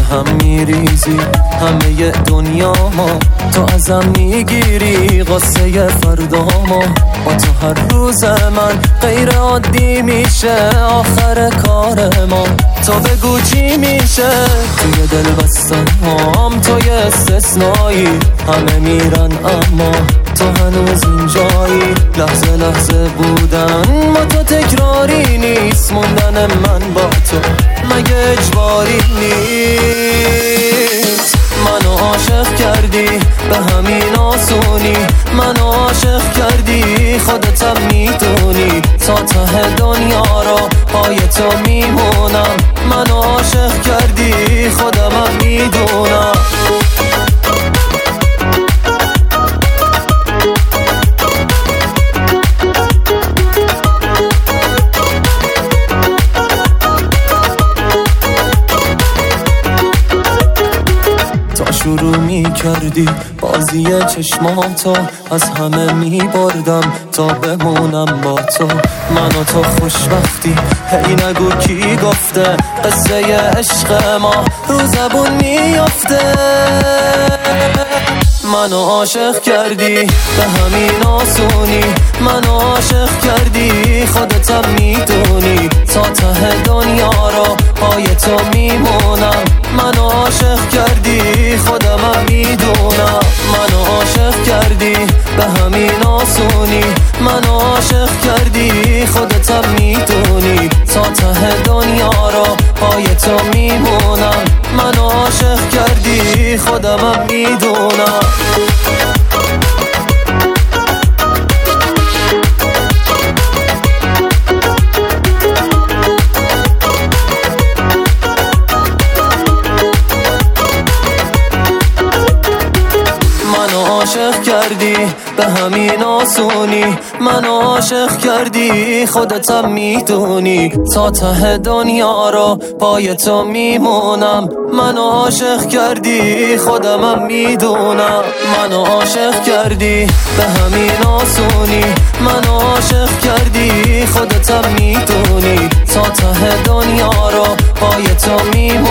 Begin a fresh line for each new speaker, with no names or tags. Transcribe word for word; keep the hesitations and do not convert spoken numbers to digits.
هم میریزی همه دنیا ما، تو ازم میگیری قصه فردا ما. با تو هر روز من غیر عادی میشه آخر کار ما. تو بگو چی میشه توی دل بستن هم، توی استثنایی همه میرن اما تو هنوز اینجایی. لحظه لحظه بودن ما تو تکراری نیست، موندن من با تو مگه اجباری نیست. منو عاشق کردی به همین آسونی، منو عاشق کردی خودتم میدونی. تا ته دنیا رو پای تو میمونم، منو عاشق کردی خودمم میدونم. شروع می کردی بازی چشماتو، از همه می بردم تا بمونم با تو. من و تو خوشبختی هی نگو کی گفته، قصه عشق ما رو زبون میافته. منو عاشق کردی به همین آسونی، منو عاشق کردی خودتم میدونی. تا ته دنیا رو پای تو میمونم، منو عاشق کردی خودمم میدونم. منو عاشق کردی به همین آسونی، منو عاشق کردی خودتم میدونی. تا ته دنیا رو پای تو میمونم، منو عاشق کردی خودمم میدونم. عاشق کردی به همین آسونی، منو عاشق کردی خودتم میدونی. تا ته دنیا رو پای تو میمونم، منو عاشق کردی خودمم میدونم. منو عاشق کردی به همین آسونی، منو عاشق کردی خودتم میدونی. تا ته دنیا رو پای تو میمونم،